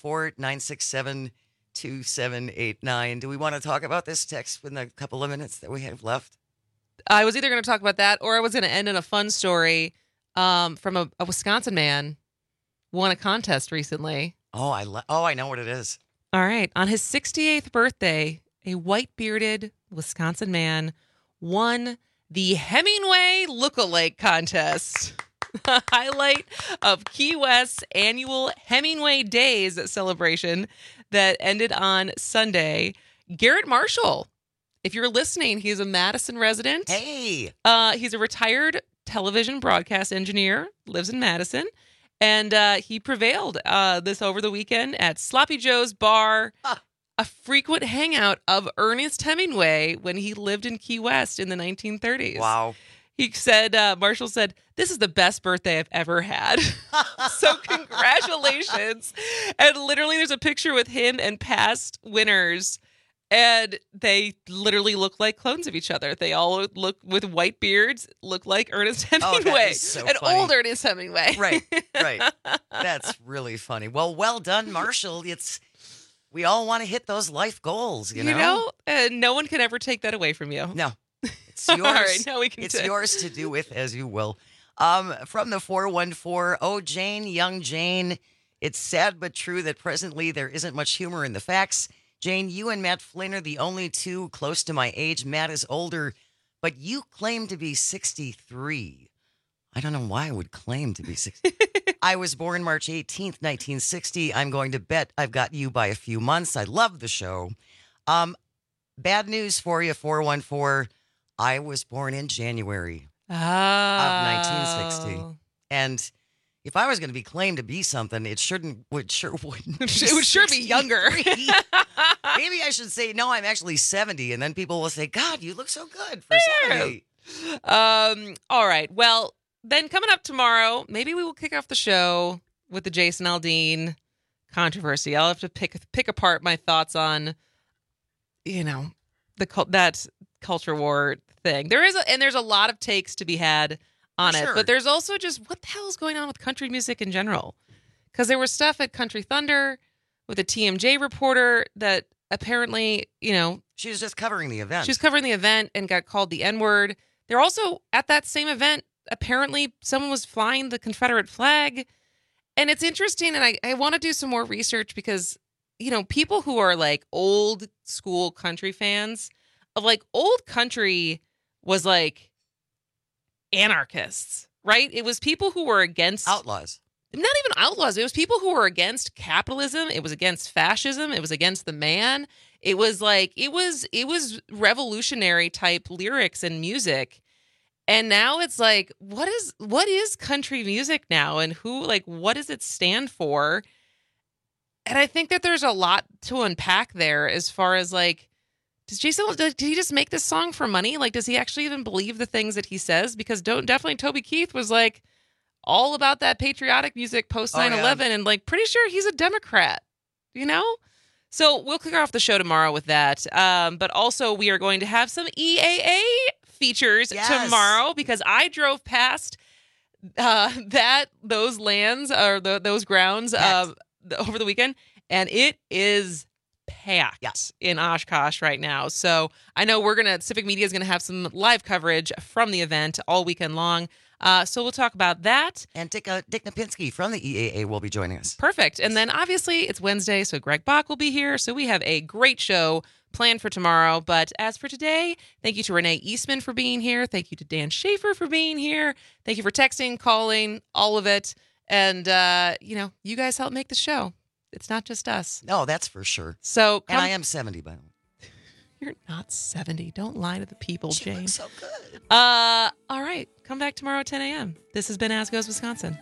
844-967-2789. Do we want to talk about this text in the couple of minutes that we have left? I was either going to talk about that or I was going to end in a fun story from a Wisconsin man won a contest recently Oh, I know what it is. All right. On his 68th birthday, a white-bearded Wisconsin man won the Hemingway Look-alike contest. The highlight of Key West's annual Hemingway Days celebration that ended on Sunday. Garrett Marshall, if you're listening, he's a Madison resident. Hey. He's a retired television broadcast engineer, lives in Madison, and he prevailed this over the weekend at Sloppy Joe's Bar, a frequent hangout of Ernest Hemingway when he lived in Key West in the 1930s. Wow. He said, Marshall said, "This is the best birthday I've ever had." So congratulations. And literally there's a picture with him and past winners. And they literally look like clones of each other. They all look with white beards, look like Ernest Hemingway. Oh, that is so an funny. old Ernest Hemingway. Right. That's really funny. Well done, Marshall. We all want to hit those life goals, you know? No one can ever take that away from you. No. It's yours. All right, now we can it's yours to do with as you will. From the 414, oh, Jane, young Jane, it's sad but true that presently there isn't much humor in the facts. Jane, you and Matt Flynn are the only two close to my age. Matt is older, but you claim to be 63. I don't know why I would claim to be 60. I was born March 18th, 1960. I'm going to bet I've got you by a few months. I love the show. Bad news for you, 414. I was born in January of 1960. And if I was going to be claimed to be something, it would sure be younger. Maybe I should say, no, I'm actually 70. And then people will say, God, you look so good for 70. All right. Well, then coming up tomorrow, maybe we will kick off the show with the Jason Aldean controversy. I'll have to pick apart my thoughts on, that culture war thing. There's a lot of takes to be had on it, but there's also just what the hell is going on with country music in general? Because there was stuff at Country Thunder with a TMJ reporter that apparently, she was just covering the event. She was covering the event and got called the N-word. They're also at that same event. Apparently, someone was flying the Confederate flag, and it's interesting. And I want to do some more research because people who are like old school country fans of like old country was like anarchists, right? It was people who were against outlaws. Not even outlaws. It was people who were against capitalism. It was against fascism. It was against the man. It was like it was revolutionary type lyrics and music. And now it's like, what is country music now, and what does it stand for? And I think that there's a lot to unpack there as far as like, did he just make this song for money? Like, does he actually even believe the things that he says? Because definitely Toby Keith was like all about that patriotic music post 9/11 and like pretty sure he's a Democrat, So we'll kick off the show tomorrow with that. But also we are going to have some EAA features tomorrow because I drove past those lands or those grounds over the weekend, and it is packed in Oshkosh right now. So I know Civic Media is going to have some live coverage from the event all weekend long. So we'll talk about that. And Dick Napinski from the EAA will be joining us. Perfect. And then obviously it's Wednesday, so Greg Bach will be here. So we have a great show planned for tomorrow. But as for today, thank you to Renee Eastman for being here. Thank you to Dan Schaefer for being here. Thank you for texting, calling, all of it. And, you guys help make the show. It's not just us. No, that's for sure. So, and I am 70, by the way. You're not 70. Don't lie to the people, she Jane. Looks so good. All right. Come back tomorrow at 10 a.m. This has been As Goes Wisconsin.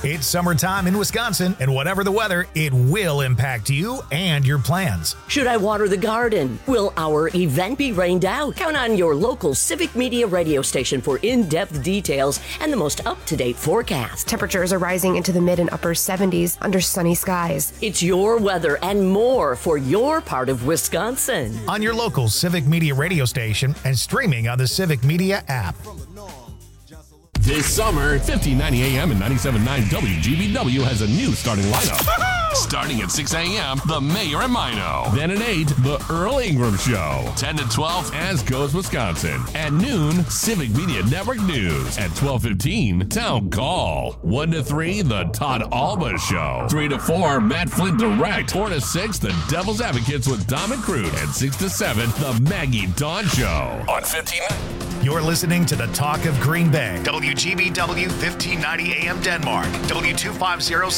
It's summertime in Wisconsin, and whatever the weather, it will impact you and your plans. Should I water the garden? Will our event be rained out? Count on your local Civic Media radio station for in-depth details and the most up-to-date forecast. Temperatures are rising into the mid and upper 70s under sunny skies. It's your weather and more for your part of Wisconsin. On your local Civic Media radio station and streaming on the Civic Media app. This summer, 1590 AM and 97.9 WGBW has a new starting lineup. Starting at 6 a.m., The Mayor and Mino. Then at 8, The Earl Ingram Show. 10 to 12, As Goes Wisconsin. At noon, Civic Media Network News. At 12:15, Town Call. 1 to 3, The Todd Alba Show. 3 to 4, Matt Flint Direct. 4 to 6, The Devil's Advocates with Dom and Crude. And 6 to 7, The Maggie Dawn Show. On 15. You're listening to the Talk of Green Bay. WGBW 1590 AM Denmark. W250